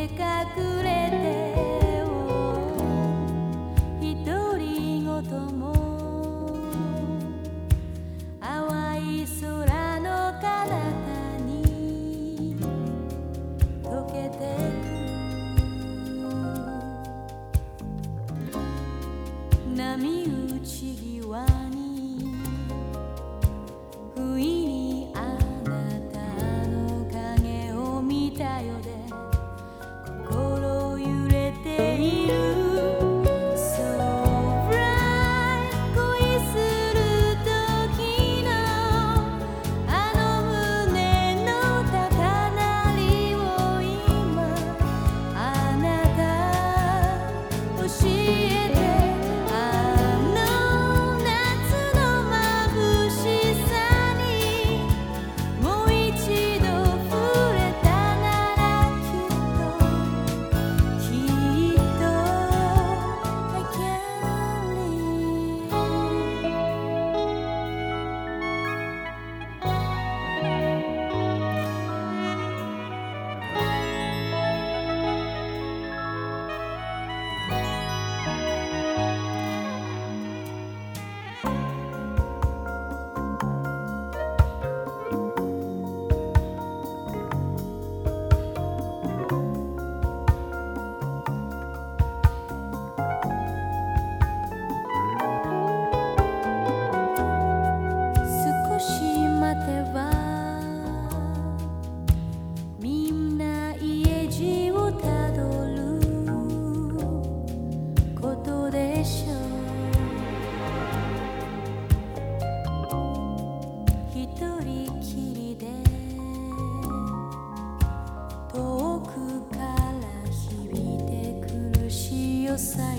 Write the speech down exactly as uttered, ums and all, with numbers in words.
隠れて独り言も淡い空の彼方に溶けてく波打ち際に不意にあなたの影を見たよで心揺れている So bright 恋する時のあの胸の高鳴りを今あなた教えてあの夏の眩しさにもう一度触れたならきっときっと I can live少し待てばみんな家路をたどることでしょう一人きりで遠くから響いてくる潮騒